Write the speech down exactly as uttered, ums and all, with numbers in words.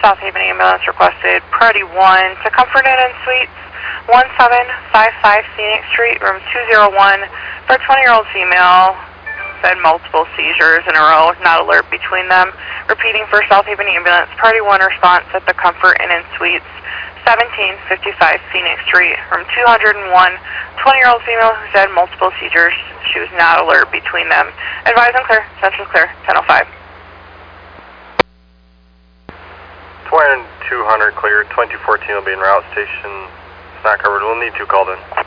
South Haven ambulance requested priority one to Comfort Inn and Suites, one seven five five Phoenix Street, room two oh one, for a twenty-year-old female. Said multiple seizures in a row, not alert between them. Repeating for South Haven ambulance, priority one response at the Comfort Inn and Suites, seventeen fifty-five Phoenix Street, room two oh one, twenty-year-old female who said multiple seizures. She was not alert between them. Advise on clear, Central clear, ten oh five. two hundred clear, twenty fourteen will be in route station. It's not covered, we'll need two called in.